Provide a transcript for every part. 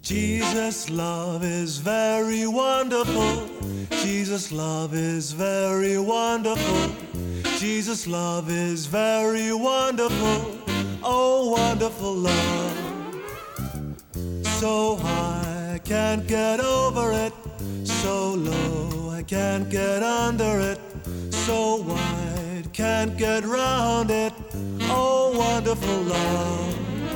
Jesus' love is very wonderful. Jesus' love is very wonderful. Jesus' love is very wonderful. Oh, wonderful love. So high, I can't get over it. So low, I can't get under it. So wide, can't get round it. Oh, wonderful love.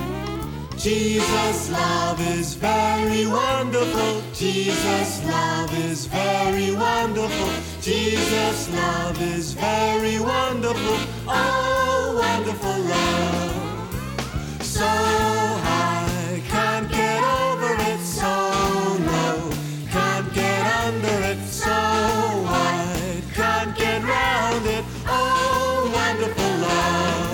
Jesus' love is very wonderful. Jesus' love is very wonderful. Jesus' love is very wonderful. Oh, wonderful love. So high, can't get over it. So low, can't get under it. So wide, can't get round it. Oh, wonderful love.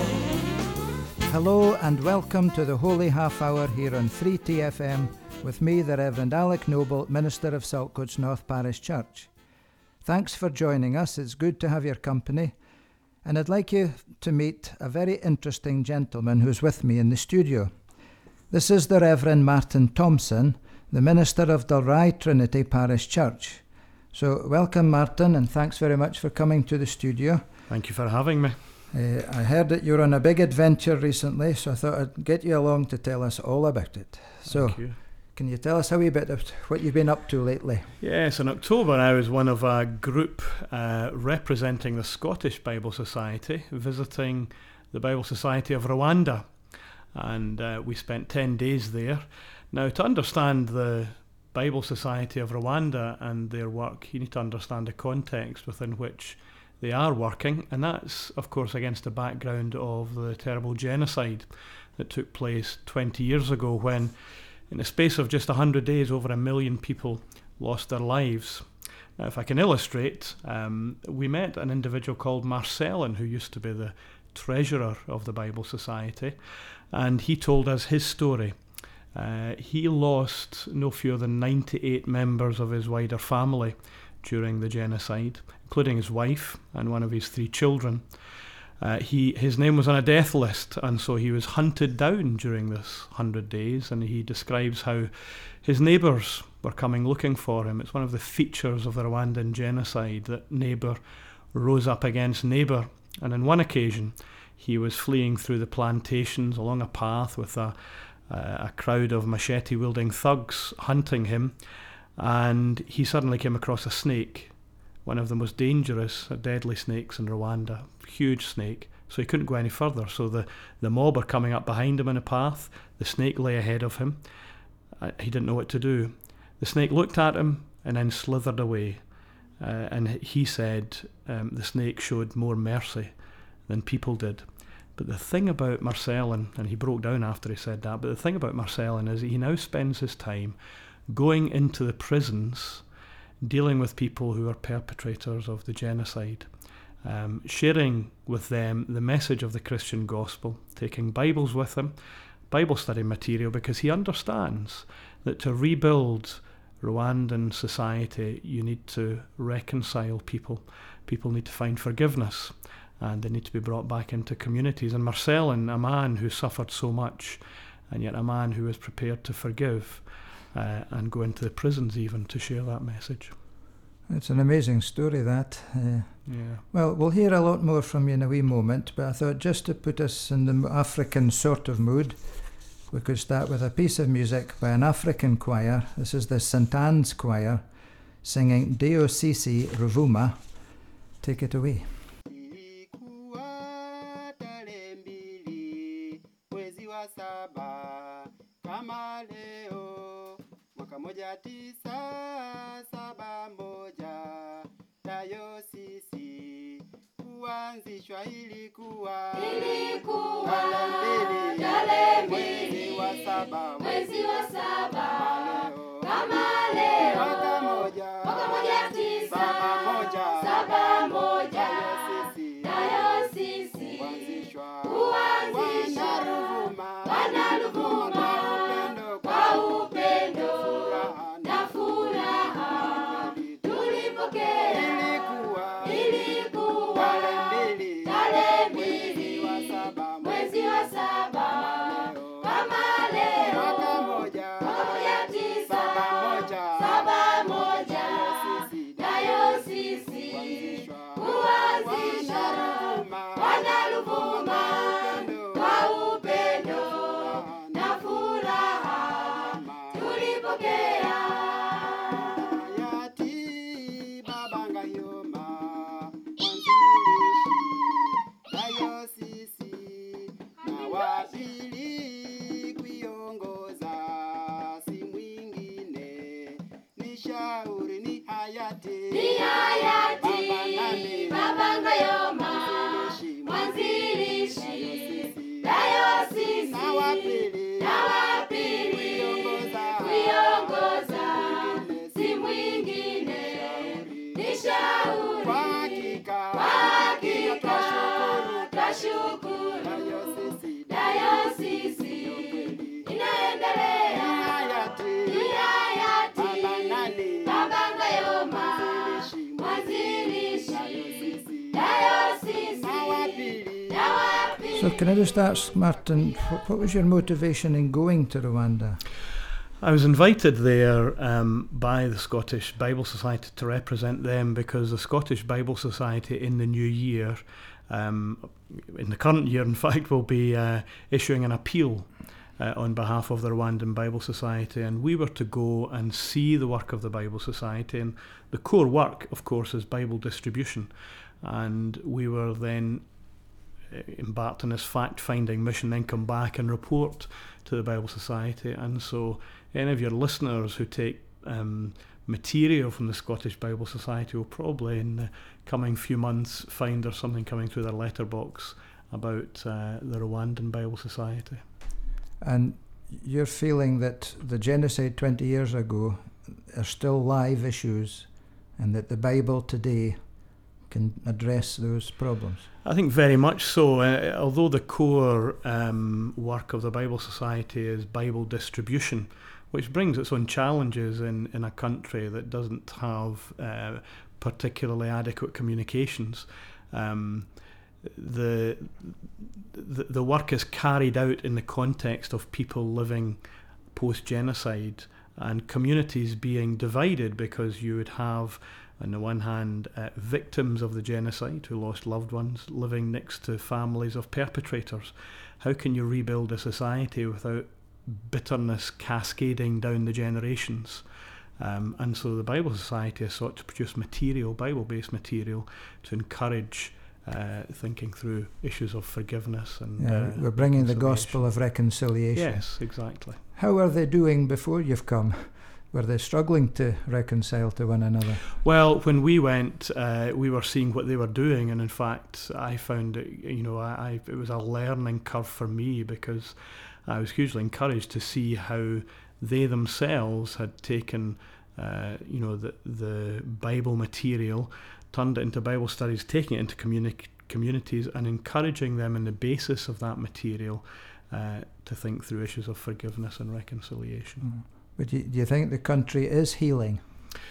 Hello and welcome to the Holy Half Hour here on 3TFM with me, the Reverend Alec Noble, Minister of Saltcoats North Parish Church. Thanks for joining us. It's good to have your company. And I'd like you to meet a very interesting gentleman who's with me in the studio. This is the Reverend Martin Thompson, the Minister of Dalry Trinity Parish Church. So welcome, Martin, and thanks very much for coming to the studio. Thank you for having me. I heard that you're on a big adventure recently, so I thought I'd get you along to tell us all about it. So, Thank you. Can you tell us a wee bit of what you've been up to lately? Yes, in October I was one of a group representing the Scottish Bible Society, visiting the Bible Society of Rwanda, and we spent 10 days there. Now, to understand the Bible Society of Rwanda and their work, you need to understand the context within which they are working, and that's, of course, against the background of the terrible genocide that took place 20 years ago when, in the space of just 100 days, over 1 million people lost their lives. Now, if I can illustrate, we met an individual called Marcellin, who used to be the treasurer of the Bible Society, and he told us his story. He lost no fewer than 98 members of his wider family during the genocide, including his wife and one of his 3 children. His name was on a death list, and so he was hunted down during this 100 days, and he describes how his neighbours were coming looking for him. It's one of the features of the Rwandan genocide that neighbour rose up against neighbour, and on one occasion he was fleeing through the plantations along a path with a crowd of machete-wielding thugs hunting him, and he suddenly came across a snake, one of the most dangerous, deadly snakes in Rwanda, huge snake, so he couldn't go any further. So the mob are coming up behind him in a path, the snake lay ahead of him, he didn't know what to do. The snake looked at him and then slithered away, and he said the snake showed more mercy than people did. But the thing about Marcellin, and he broke down after he said that, but the thing about Marcellin is he now spends his time going into the prisons, dealing with people who are perpetrators of the genocide, sharing with them the message of the Christian gospel, taking Bibles with him, Bible study material, because he understands that to rebuild Rwandan society, you need to reconcile people. People need to find forgiveness, and they need to be brought back into communities. And Marcellin, a man who suffered so much, and yet a man who was prepared to forgive, and go into the prisons even to share that message. It's an amazing story, that. Yeah. Well, we'll hear a lot more from you in a wee moment, but I thought just to put us in the African sort of mood, we could start with a piece of music by an African choir. This is the St. Anne's Choir singing Deo Sisi Ruvuma. Take it away. Moja 971 dayosisi kuanzishwa ilikuwa tarehe 2 mwezi wa 7 kama leo mwaka moja 971 dayosisi kuanzishwa Bwana Ruvuma kwa upendo na furaha tulipokea ilikuwa tarehe 2 mwezi wa 7 kama leo mwaka moja 971 tulipokea. Hayati Babanga Yoma, mwanzilishi dayosisi na wa pili kuiongoza si mwingine ni shauri ni hayati Babanga Yoma, mwanzilishi dayosisi na wa pili kuiongoza si mwingine ni shauri. kwa hakika Twashukuru dayosisi dayosisi inaendelea. hayati Babanga Yoma, mwanzilishi dayosisi na wa pili. So, can I just ask, Martin, what was your motivation in going to Rwanda? I was invited there by the Scottish Bible Society to represent them, because the Scottish Bible Society in the new year, in the current year in fact, will be issuing an appeal on behalf of the Rwandan Bible Society, and we were to go and see the work of the Bible Society, and the core work, of course, is Bible distribution, and we were then embarked on this fact-finding mission, then come back and report to the Bible Society. And so any of your listeners who take material from the Scottish Bible Society will probably in the coming few months find there's something coming through their letterbox about the Rwandan Bible Society. And you're feeling that the genocide 20 years ago are still live issues, and that the Bible today can address those problems? I think very much so. Although the core work of the Bible Society is Bible distribution, which brings its own challenges in a country that doesn't have particularly adequate communications. The work is carried out in the context of people living post-genocide and communities being divided, because you would have, on the one hand, victims of the genocide who lost loved ones living next to families of perpetrators. How can you rebuild a society without bitterness cascading down the generations? And so the Bible Society has sought to produce material, Bible-based material, to encourage thinking through issues of forgiveness. And we're bringing the gospel of reconciliation. Yes, exactly. How are they doing before you've come? Were they struggling to reconcile to one another? Well, when we went, we were seeing what they were doing, and in fact, I found it, it was a learning curve for me, because I was hugely encouraged to see how they themselves had taken, the Bible material, turned it into Bible studies, taking it into communities, and encouraging them in the basis of that material to think through issues of forgiveness and reconciliation. Mm. But do you think the country is healing?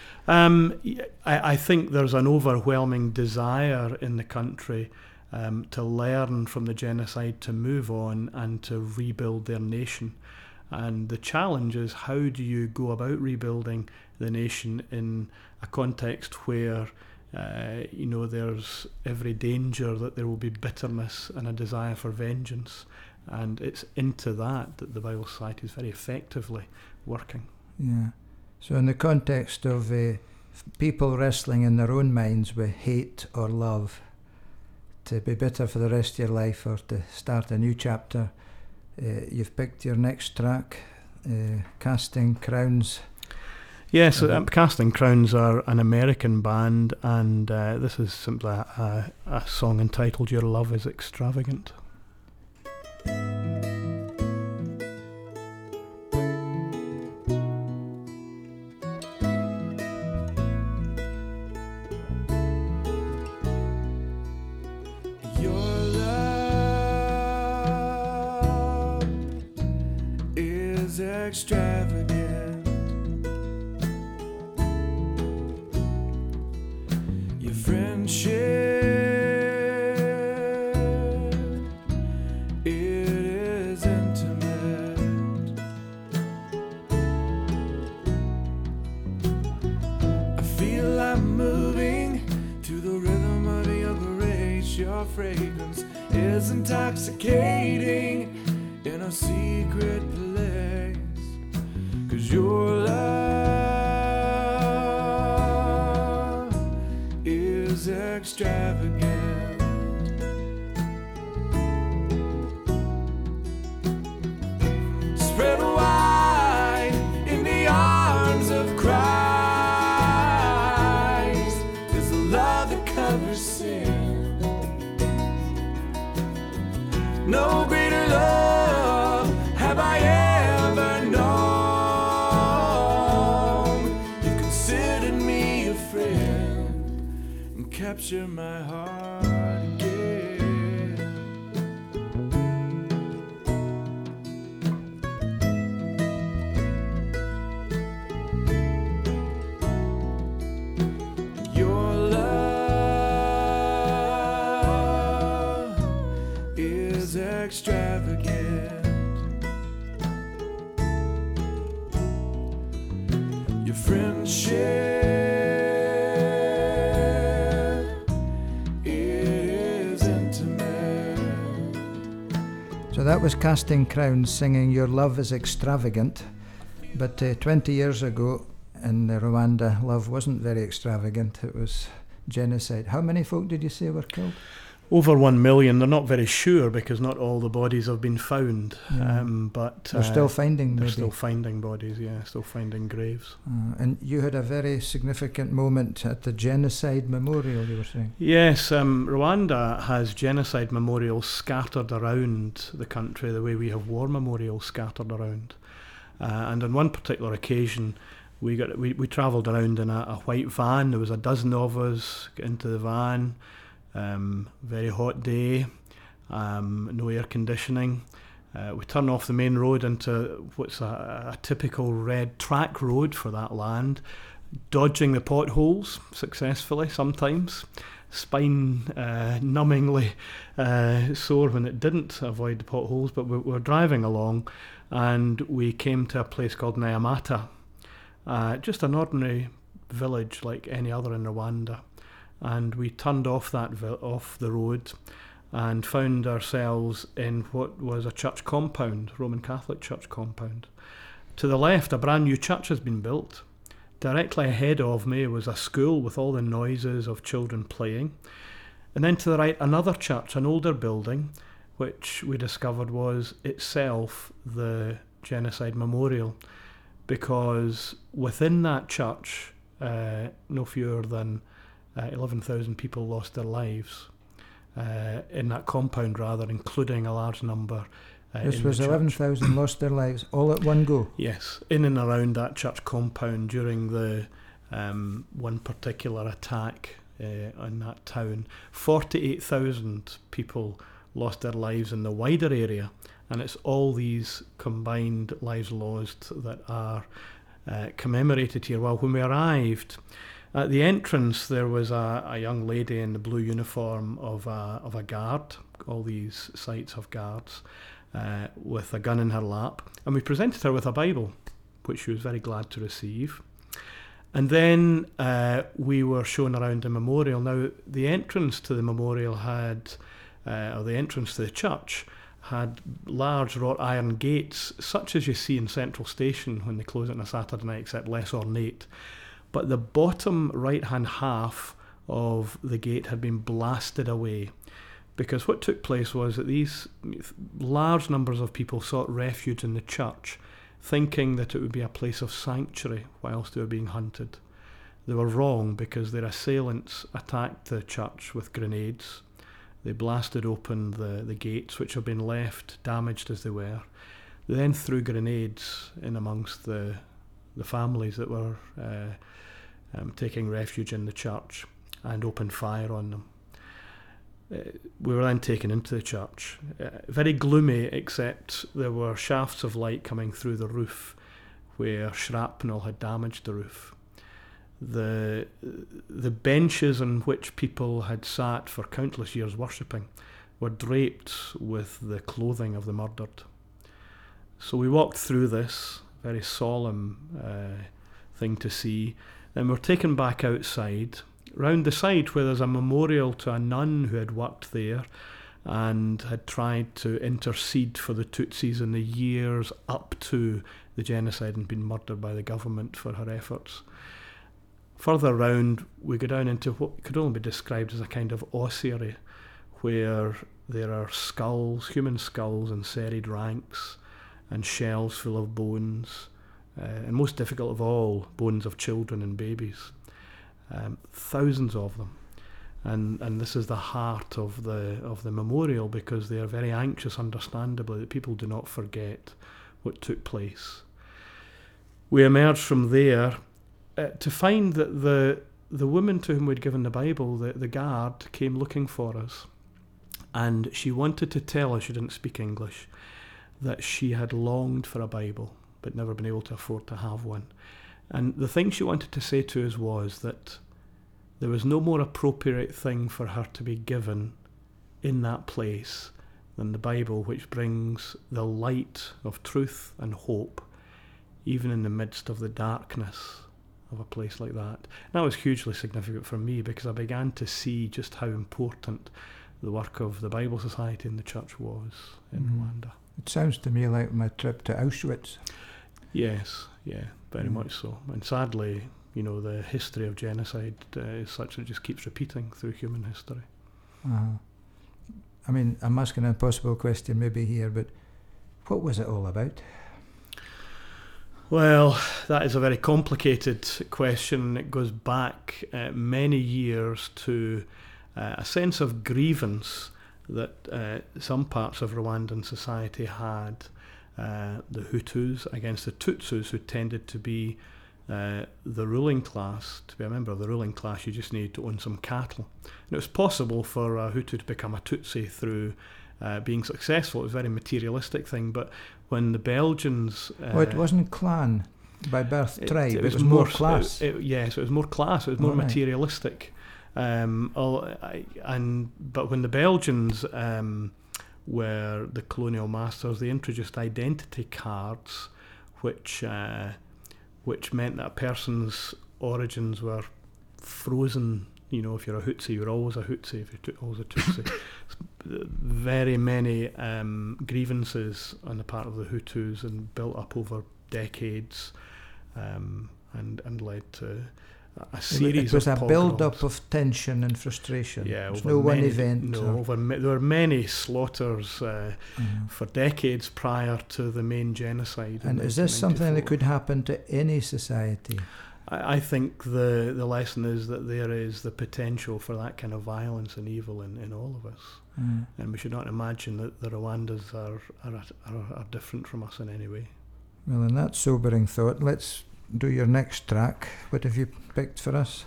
I think there's an overwhelming desire in the country to learn from the genocide, to move on and to rebuild their nation. And the challenge is, how do you go about rebuilding the nation in a context where there's every danger that there will be bitterness and a desire for vengeance? And it's into that the Bible Society is very effectively working. Yeah. So in the context of people wrestling in their own minds with hate or love, to be bitter for the rest of your life or to start a new chapter, you've picked your next track, Casting Crowns. Yes, Casting Crowns are an American band, and this is simply a song entitled Your Love is Extravagant. Extravagant. Your friendship, it is intimate. I feel I'm moving to the rhythm of your grace. Your fragrance is intoxicating in a secret place. 'Cause your love capture my heart again. Your love is extravagant. Your friendship is intimate. So that was Casting Crowns singing Your Love is Extravagant. But 20 years ago in Rwanda, love wasn't very extravagant. It was genocide. How many folk did you say were killed? Over 1 million. They're not very sure because not all the bodies have been found. But They're still finding, they're maybe. still finding bodies, yeah, still finding graves. And you had a very significant moment at the Genocide Memorial, you were saying. Yes, Rwanda has genocide memorials scattered around the country the way we have war memorials scattered around. And on one particular occasion, we travelled around in a white van. There was a dozen of us, got into the van. Very hot day, no air conditioning. We turn off the main road into what's a typical red track road for that land, dodging the potholes successfully sometimes, spine numbingly sore when it didn't avoid the potholes, but we were driving along and we came to a place called Nyamata, just an ordinary village like any other in Rwanda. And we turned off off the road and found ourselves in what was a church compound, Roman Catholic church compound. To the left, a brand new church has been built. Directly ahead of me was a school with all the noises of children playing. And then to the right, another church, an older building, which we discovered was itself the genocide memorial, because within that church, no fewer than 11,000 people lost their lives in that compound, rather, including a large number. This was 11,000 lost their lives all at one go? Yes, in and around that church compound during the one particular attack on that town. 48,000 people lost their lives in the wider area, and it's all these combined lives lost that are commemorated here. Well, when we arrived, at the entrance there was a young lady in the blue uniform of a guard. All these sites have guards, with a gun in her lap, and we presented her with a Bible, which she was very glad to receive. And then we were shown around the memorial. Now, the entrance to the memorial had, or the entrance to the church, had large wrought iron gates, such as you see in Central Station when they close it on a Saturday night, except less ornate. But the bottom right-hand half of the gate had been blasted away, because what took place was that these large numbers of people sought refuge in the church, thinking that it would be a place of sanctuary whilst they were being hunted. They were wrong, because their assailants attacked the church with grenades. They blasted open the gates, which had been left damaged as they were. They then threw grenades in amongst the families that were taking refuge in the church, and opened fire on them. We were then taken into the church. Very gloomy, except there were shafts of light coming through the roof where shrapnel had damaged the roof. The benches on which people had sat for countless years worshipping were draped with the clothing of the murdered. So we walked through this very solemn thing to see, and we're taken back outside, round the side where there's a memorial to a nun who had worked there and had tried to intercede for the Tutsis in the years up to the genocide and been murdered by the government for her efforts. Further round, we go down into what could only be described as a kind of ossuary, where there are skulls, human skulls in serried ranks, and shelves full of bones, and most difficult of all, bones of children and babies. Thousands of them. And this is the heart of the memorial, because they are very anxious, understandably, that people do not forget what took place. We emerged from there to find that the woman to whom we'd given the Bible, the guard, came looking for us. And she wanted to tell us, she didn't speak English, that she had longed for a Bible, but never been able to afford to have one. And the thing she wanted to say to us was that there was no more appropriate thing for her to be given in that place than the Bible, which brings the light of truth and hope, even in the midst of the darkness of a place like that. And that was hugely significant for me, because I began to see just how important the work of the Bible Society and the church was in Rwanda. It sounds to me like my trip to Auschwitz. Yes, yeah, very much so. And sadly, you know, the history of genocide is such that it just keeps repeating through human history. I mean, I'm asking an impossible question maybe here, but what was it all about? Well, that is a very complicated question. It goes back many years to a sense of grievance that some parts of Rwandan society had, the Hutus against the Tutsis, who tended to be the ruling class. To be a member of the ruling class, you just needed to own some cattle. And it was possible for a Hutu to become a Tutsi through being successful. It was a very materialistic thing. But when the Belgians... it wasn't clan by birth, tribe. It was more class. Yes, it was more class. It was more materialistic. But when the Belgians were the colonial masters, they introduced identity cards, which meant that a person's origins were frozen. You know, if you're a Hutsi, you're always a Hutsi. If you're always a Tutsi. Very many grievances on the part of the Hutus, and built up over decades, and led to a series of pogroms. It was a build-up of tension and frustration. Yeah, over no one event. No, there were many slaughters for decades prior to the main genocide. And is this something that could happen to any society? I think the lesson is that there is the potential for that kind of violence and evil in all of us. And we should not imagine that the Rwandans are different from us in any way. Well, in that sobering thought, let's do your next track. What have you picked for us?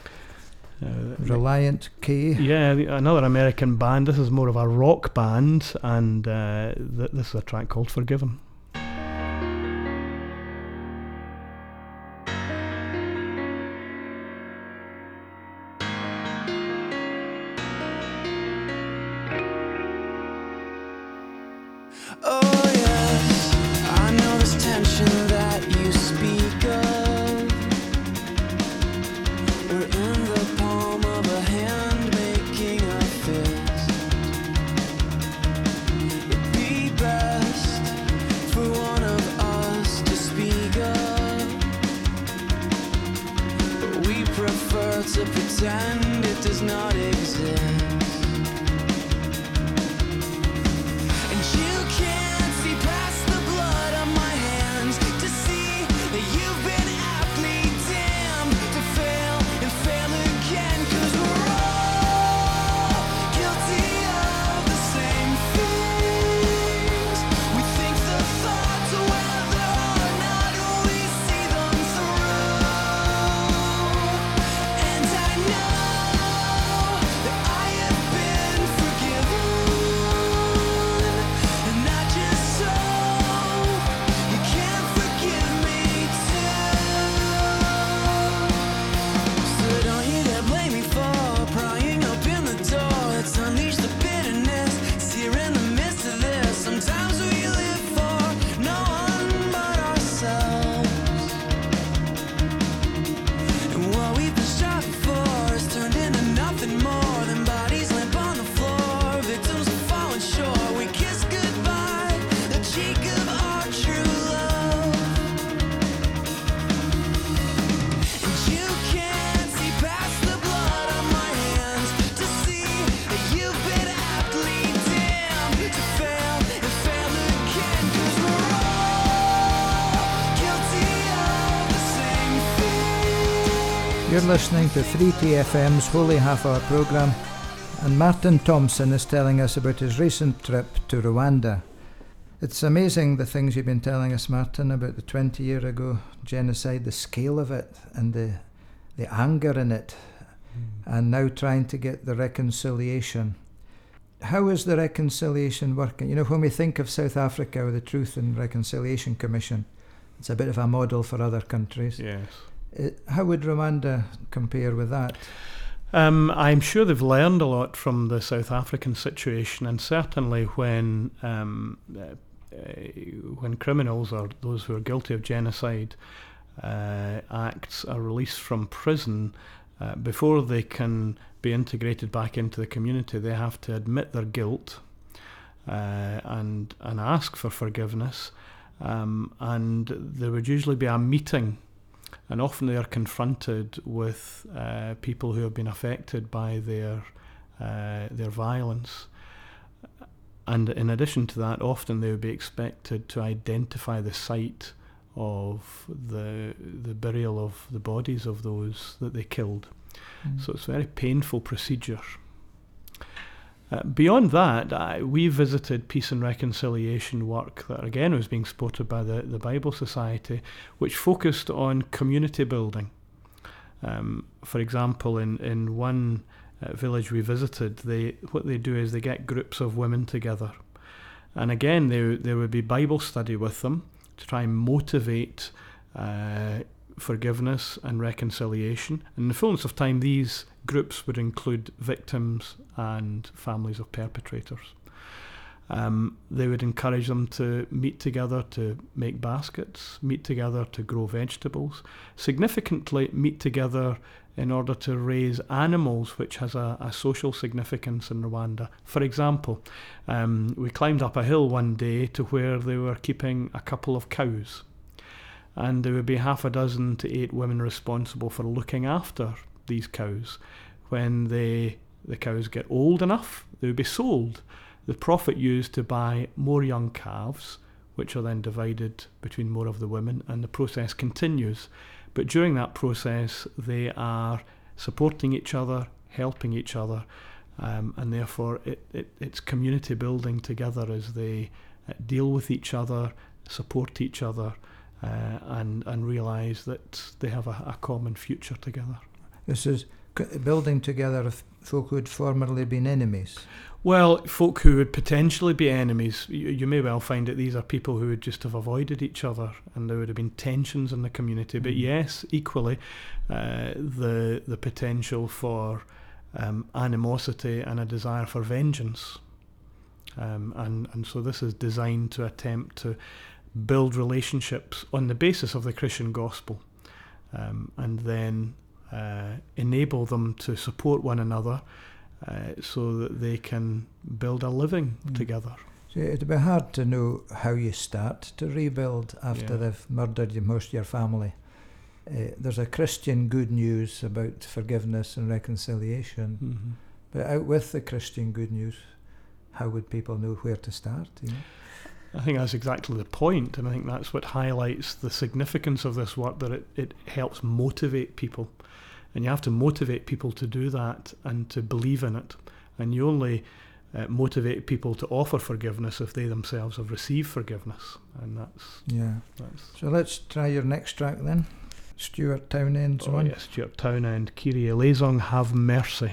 Relient K. Yeah, another American band. This is more of a rock band, and this is a track called Forgiven. Oh yes, I know this tension that you speak of. We're in the palm of a hand making a fist. It'd be best for one of us to speak up, but we prefer to pretend it does not exist. You're listening to 3TFM's Holy Half Hour programme, and Martin Thompson is telling us about his recent trip to Rwanda. It's amazing the things you've been telling us, Martin, about the 20-year ago genocide, the scale of it, and the the anger in it, and now trying to get the reconciliation. How is the reconciliation working? You know, when we think of South Africa with the Truth and Reconciliation Commission, it's a bit of a model for other countries. Yes. How would Rwanda compare with that? I'm sure they've learned a lot from the South African situation, and certainly when criminals or those who are guilty of genocide acts are released from prison, before they can be integrated back into the community, they have to admit their guilt and ask for forgiveness. And there would usually be a meeting, and often they are confronted with people who have been affected by their violence. And in addition to that, often they would be expected to identify the site of the burial of the bodies of those that they killed. So it's a very painful procedure. Beyond that, we visited peace and reconciliation work that again was being supported by the Bible Society, which focused on community building. For example, in one village we visited, what they do is they get groups of women together, and again there would be Bible study with them to try and motivate forgiveness and reconciliation. In the fullness of time, these groups would include victims and families of perpetrators. They would encourage them to meet together to make baskets, meet together to grow vegetables, significantly meet together in order to raise animals, which has a social significance in Rwanda. For example, we climbed up a hill one day to where they were keeping a couple of cows, and there would be 6 to 8 women responsible for looking after these cows. When the cows get old enough, they would be sold. The profit used to buy more young calves, which are then divided between more of the women, and the process continues. But during that process, they are supporting each other, helping each other, and therefore it's community building together as they deal with each other, support each other, and realise that they have a common future together. This is building together of folk who had formerly been enemies. Well, folk who would potentially be enemies, you may well find that these are people who would just have avoided each other, and there would have been tensions in the community. But yes, equally, the potential for animosity and a desire for vengeance. And so this is designed to attempt to build relationships on the basis of the Christian gospel, and then enable them to support one another so that they can build a living together. So it'd be hard to know how you start to rebuild after they've murdered most of your family. There's a Christian good news about forgiveness and reconciliation, but out with the Christian good news, how would people know where to start? You know? I think that's exactly the point, and I think that's what highlights the significance of this work, that it helps motivate people. And you have to motivate people to do that and to believe in it. And you only motivate people to offer forgiveness if they themselves have received forgiveness. And that's So let's try your next track then. Stuart Townend's one. Yes, Stuart Townend, Kyrie eleison, have mercy.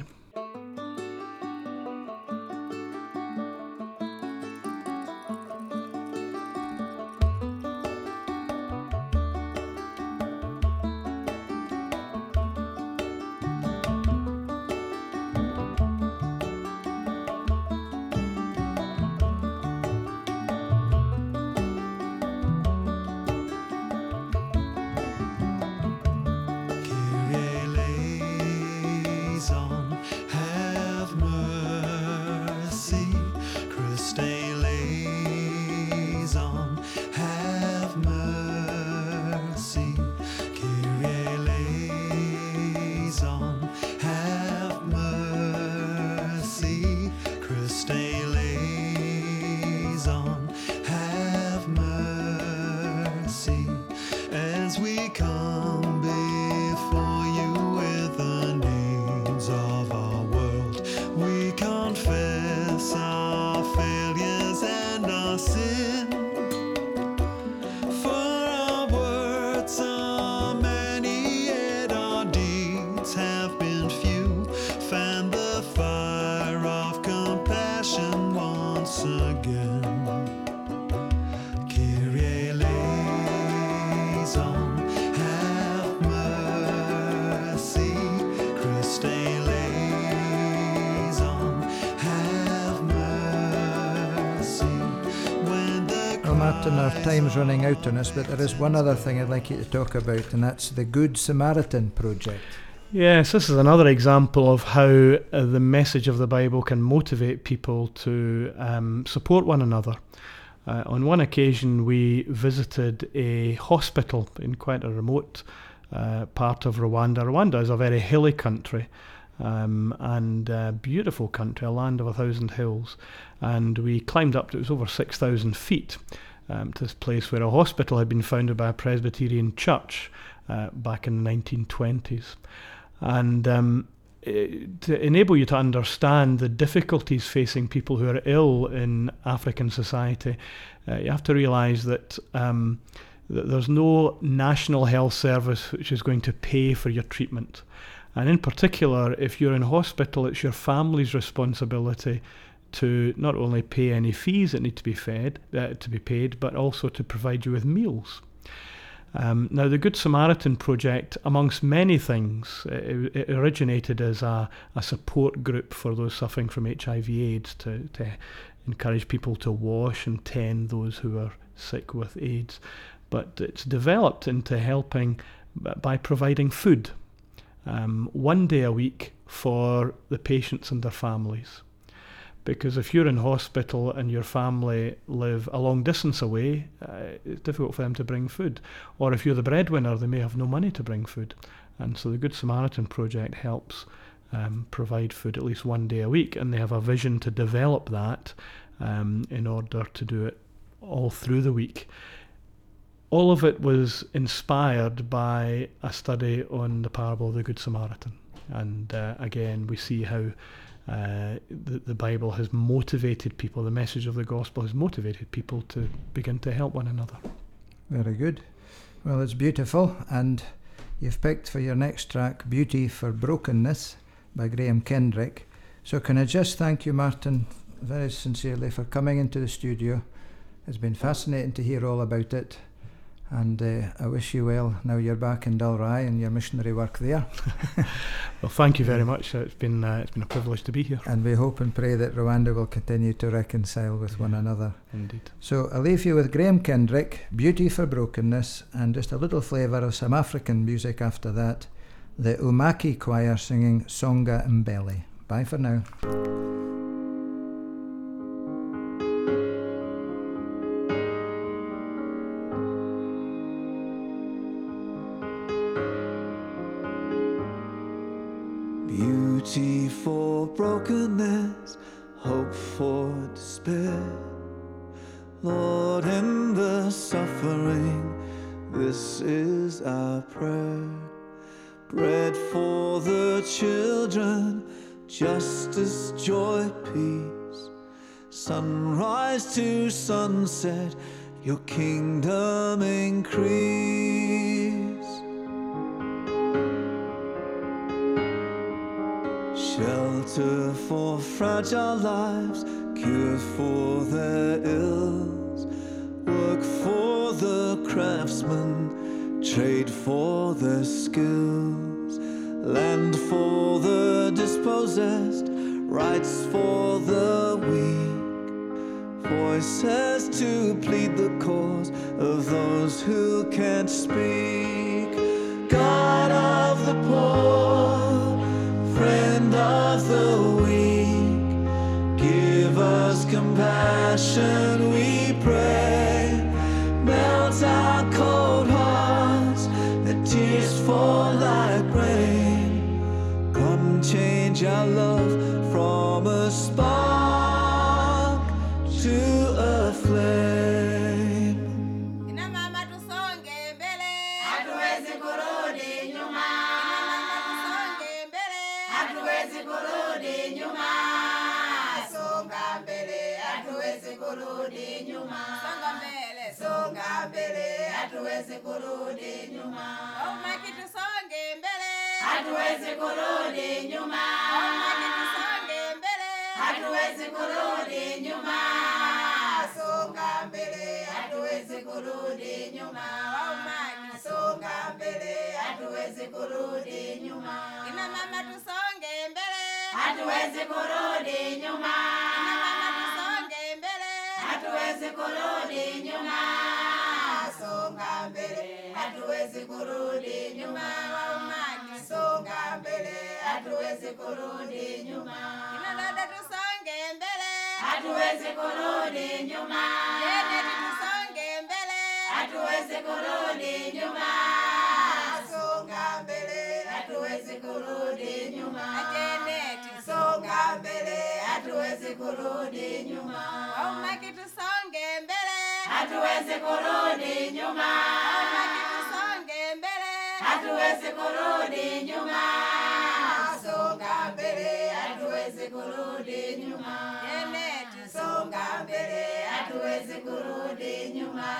Martin, our time's running out on us, but there is one other thing I'd like you to talk about, and that's the Good Samaritan project. Yes, this is another example of how the message of the Bible can motivate people to support one another. On one occasion, we visited a hospital in quite a remote part of Rwanda. Rwanda is a very hilly country and a beautiful country, a land of 1,000 hills. And we climbed up, it was over 6,000 feet, to this place where a hospital had been founded by a Presbyterian church back in the 1920s. And to enable you to understand the difficulties facing people who are ill in African society, you have to realise that there's no national health service which is going to pay for your treatment. And in particular, if you're in hospital, it's your family's responsibility to not only pay any fees that need to be paid, but also to provide you with meals. Now, the Good Samaritan project, amongst many things, it originated as a support group for those suffering from HIV/AIDS to encourage people to wash and tend those who are sick with AIDS. But it's developed into helping by providing food 1 day a week for the patients and their families. Because if you're in hospital and your family live a long distance away, it's difficult for them to bring food. Or if you're the breadwinner, they may have no money to bring food. And so the Good Samaritan project helps provide food at least 1 day a week. And they have a vision to develop that in order to do it all through the week. All of it was inspired by a study on the parable of the Good Samaritan. And again, we see how the Bible has motivated people, the message of the gospel has motivated people to begin to help one another. Very good. Well, it's beautiful, and you've picked for your next track Beauty for Brokenness by Graham Kendrick. So can I just thank you, Martin, very sincerely for coming into the studio. It's been fascinating to hear all about it. And I wish you well now you're back in Dalry and your missionary work there. Well, thank you very much. It's been a privilege to be here. And we hope and pray that Rwanda will continue to reconcile with one another. Indeed. So I'll leave you with Graham Kendrick, Beauty for Brokenness, and just a little flavour of some African music after that. The Umaki Choir singing Songa Mbele. Bye for now. Beauty for brokenness, hope for despair. Lord, in the suffering, this is our prayer. Bread for the children, justice, joy, peace. Sunrise to sunset, your kingdom increase. Shelter for fragile lives, cure for their ills. Work for the craftsmen, trade for their skills. Land for the dispossessed, rights for the weak. Voices to plead the cause of those who can't speak. God of the poor, friend of the weak, give us compassion, we pray. Melt our cold hearts, let tears fall like rain. Come change our love from a spark to a flame. Ina mama tusonge mbele, hatuwezi kurudi nyuma. Hatuwezi kurudi nyuma. Songa mbele, hatuwezi kurudi nyuma. Songa mbele, songa mbele, hatuwezi kurudi nyuma. Umaki tusonge mbele, hatuwezi kurudi nyuma. Umaki tusonge mbele, hatuwezi kurudi nyuma. Songa mbele, hatuwezi kurudi nyuma. Umaki songa mbele, hatuwezi kurudi nyuma. Ina mama tusonge mbele, hatuwezi kurudi nyuma. Ina mama tusonge mbele, hatuwezi kurudi nyuma. Songa mbele, hatuwezi kurudi nyuma. Waumani, songa mbele, hatuwezi kurudi nyuma. Kina dada tusonge mbele, hatuwezi kurudi nyuma. Jeneti tusonge mbele, hatuwezi kurudi nyuma. Songa mbele, hatuwezi kurudi nyuma. Jeneti songa mbele, hatuwezi kurudi nyuma. Waumaki tusonge mbele, hatuwezi kurudi nyuma. Waumaki tusonge mbele, hatuwezi kurudi nyuma. Songa mbele, hatuwezi kurudi nyuma. Jeneti songa mbele, hatuwezi kurudi nyuma.